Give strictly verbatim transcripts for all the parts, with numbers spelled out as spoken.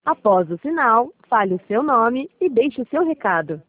Após o sinal, fale o seu nome e deixe o seu recado.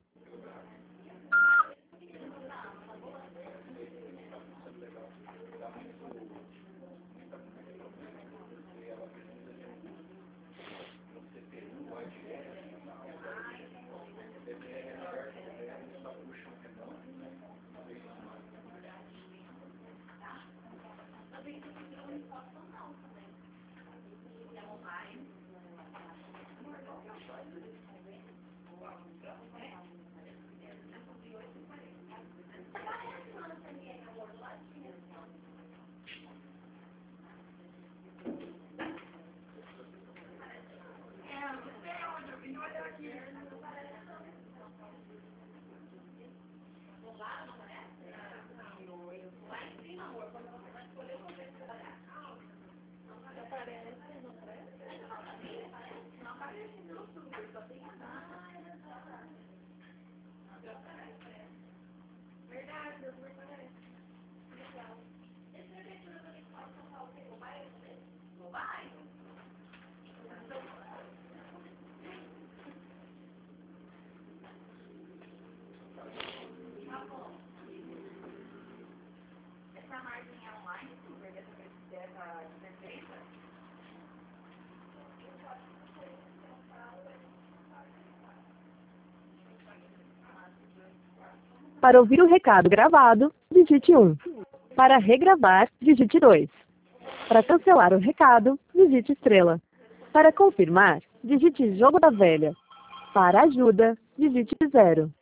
Para ouvir o recado gravado, digite um. Para regravar, digite dois. Para cancelar o recado, digite estrela. Para confirmar, digite jogo da velha. Para ajuda, digite zero.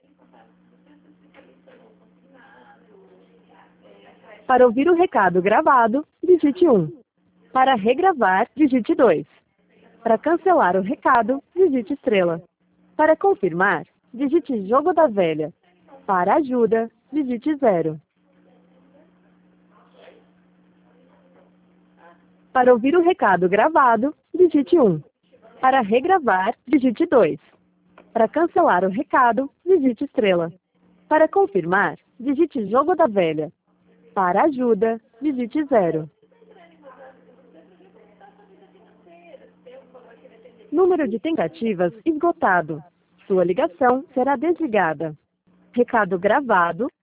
Para ouvir o recado gravado, digite um. Para regravar, digite dois. Para cancelar o recado, digite estrela. Para confirmar, digite jogo da velha. Para ajuda, digite zero. Para ouvir o recado gravado, digite um. Para regravar, digite dois. Para cancelar o recado, digite estrela. Para confirmar, digite jogo da velha. Para ajuda, digite zero. Número de tentativas esgotado. Sua ligação será desligada. Recado gravado